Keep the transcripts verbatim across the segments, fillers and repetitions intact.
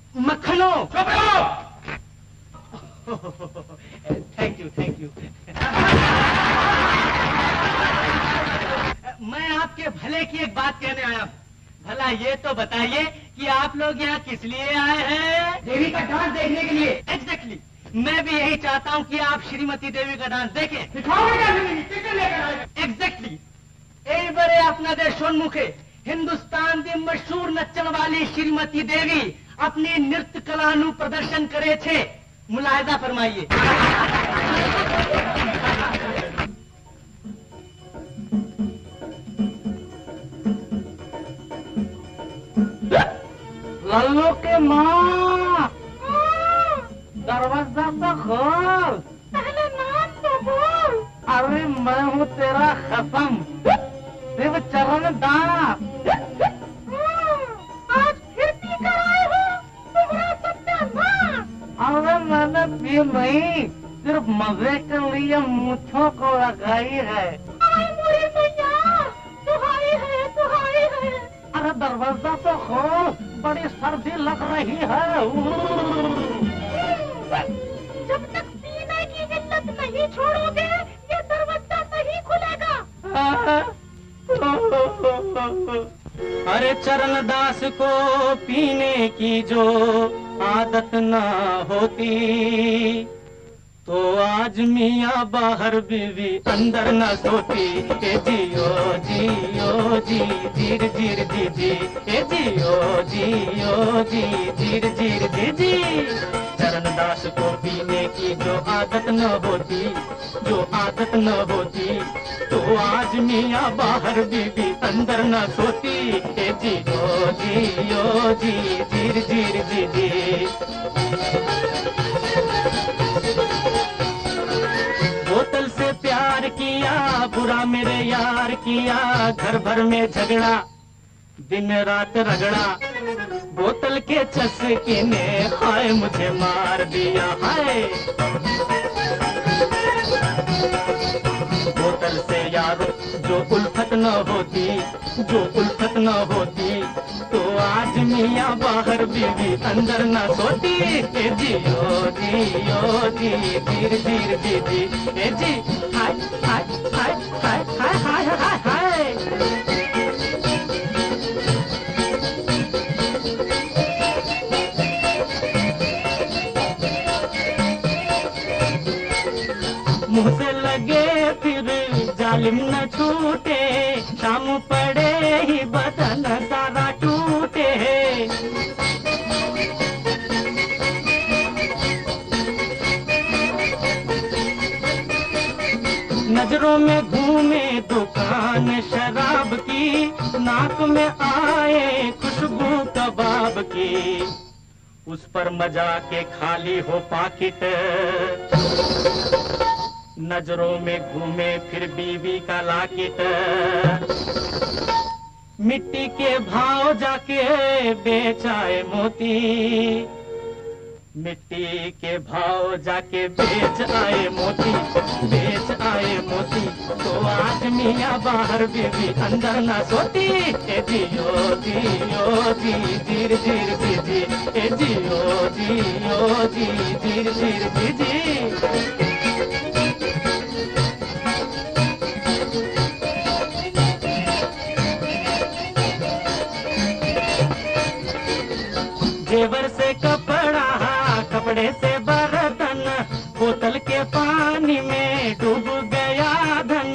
मक्खनो। Thank you thank you. मैं आपके भले की एक बात कहने आया हूँ। भला ये तो बताइए कि आप लोग यहाँ किस लिए आए हैं? देवी का डांस देखने के लिए। एग्जैक्टली। मैं भी यही चाहता हूँ कि आप श्रीमती देवी का डांस देखें। एग्जैक्टली। यही बड़े अपना देश सोनमुखे हिंदुस्तान की मशहूर नचन वाली श्रीमती देवी अपनी नृत्य कलानु प्रदर्शन करे छे। मुलाहिजा फरमाइए। लल्लू के माँ, दरवाजा तो खोल। पहले नाम तो बोल। अरे मैं हूँ तेरा खसम, शिव चरण दास। आज फिर पी कर आए हो तुम्हारा सत्यानाश। अरे मैंने पी नहीं, सिर्फ मजे के लिए मूंछों को लगाई है। दुहाई है दुहाई है। अरे दरवाजा तो खोल, बड़ी सर्दी लग रही है। जब तक पीने की इल्लत नहीं छोड़ोगे ये दरवाजा नहीं खुलेगा। अरे चरण दास को पीने की जो आदत ना होती तो आज मियाँ बाहर बीवी अंदर न सोती। ए जियो जियो जी जीर जीर जी जी। ए जियो जियो जी जीर जीर जी जी। चरण दास को पीने की जो आदत न होती, जो आदत न होती तो आज मियाँ बाहर बीवी अंदर न सोती। ए जियो जियो जी जीर जीर जी जी। बोतल से प्यार किया, बुरा मेरे यार किया, घर भर में झगड़ा, दिन रात रगड़ा। बोतल के चस्के ने हाय मुझे मार दिया हाय। बोतल से यार जो उल्फत न होती, जो उल्फत न होती तो आज मियाँ बाहर बीवी अंदर न सोती। ए जियो जियो जी धीर धीर जी जी। ए जी हाय हाय हाय हाय हाय हाय हाय हाय। मुँह से लगे फिर जालिम न छूटे, शाम पड़े ही बदन सारा टूटे। नजरों में घूमे दुकान शराब की, नाक में आए खुशबू कबाब की। उस पर मजा के खाली हो पाकिट, नजरों में घूमे फिर बीवी का लाकिट। मिट्टी के भाव जाके बेचाए मोती, मिट्टी के भाव जाके बेच आए मोती, बेच आए मोती तो आज मियाँ बाहर बीवी अंदर न सोती। ए जियो जियो जी जीर जीर जी जी। ए जियो जियो जी जीर जीर जी जी। जेवर से कपड़ा, कपड़े से बर्तन, बोतल के पानी में डूब गया धन।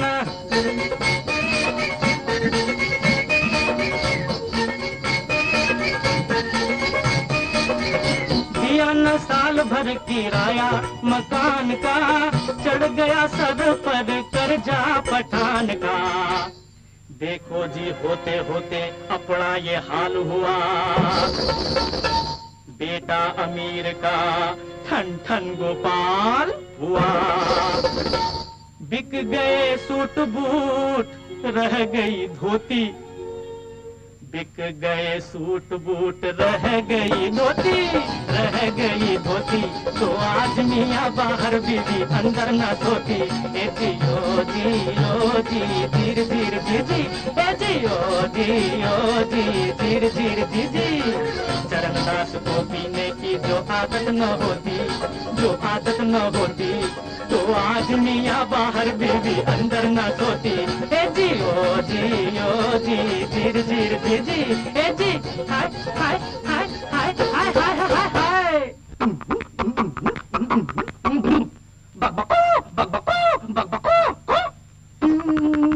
दिया न साल भर किराया मकान का, चढ़ गया सर पर कर्जा पठान का। देखो जी होते होते अपना ये हाल हुआ, बेटा अमीर का ठन ठन गोपाल हुआ। बिक गए सूट बूट रह गई धोती, बिक गए सूट बूट रह गई धोती, रह गई धोती तो आज मियाँ बाहर बीवी अंदर न सोती। ए जियो जियो जी धीर धीर जी जी। ए जियो जियो जी धीर धीर जी जी। चरण दास को पीने की जो आदत न होती, जो आदत न होती, तो आज मियाँ बाहर बीवी अंदर न सोती। ए जी ओ जी ओ जी जीर जीर जी जी, ए जी हाय हाय हाय हाय हाय हाय हाय हाय।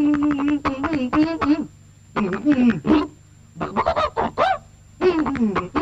Mm-hmm.